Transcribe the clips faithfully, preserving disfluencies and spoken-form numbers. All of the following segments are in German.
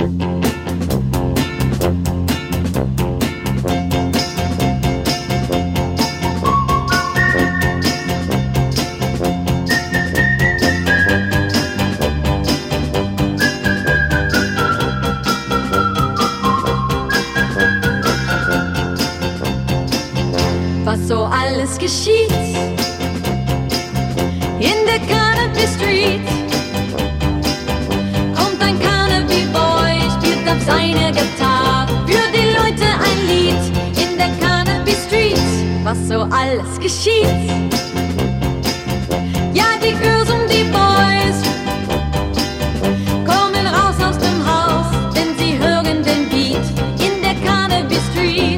Was so alles geschieht in der Carnaby Street. Kommt ein Carnaby Boy, spielt auf seine Gitarre für die Leute ein Lied in der Carnaby Street. Was so alles geschieht. Ja, die Girls und die Boys kommen raus aus dem Haus, wenn sie hören den Beat in der Carnaby Street.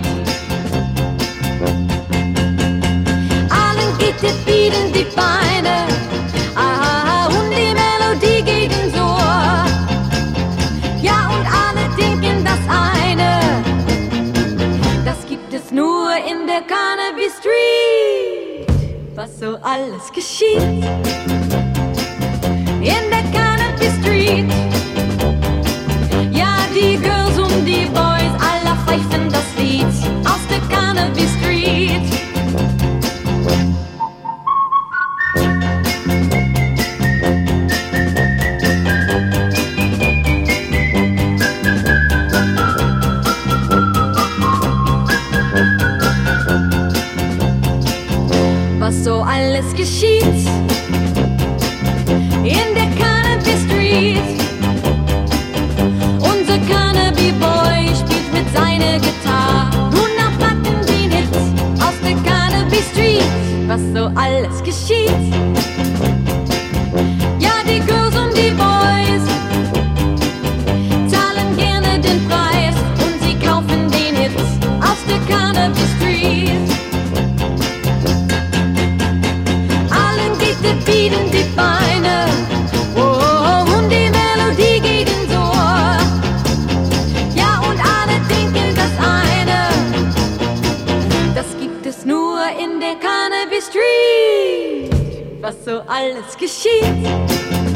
Der Beat in die Beine, aha, und die Melodie geht ins Ohr. Ja, und alle denken das eine, das gibt es nur in der Carnaby Street. Was so alles geschieht in der Carnaby Street. Ja, die Girls und die Boys, alle pfeifen das Lied aus der Carnaby Street. Was so alles geschieht in der Carnaby Street. Unser Carnaby Boy spielt mit seiner Gitarre nun abpacken den Hit aus der Carnaby Street. Was so alles geschieht. Ja, die Girls und die Boys zahlen gerne den Preis und sie kaufen den Hit aus der Carnaby Street. Der Beat in die Beine, oh, und die Melodie geht ins Ohr. Ja, und alle denken das eine, das gibt es nur in der Carnaby Street. Was so alles geschieht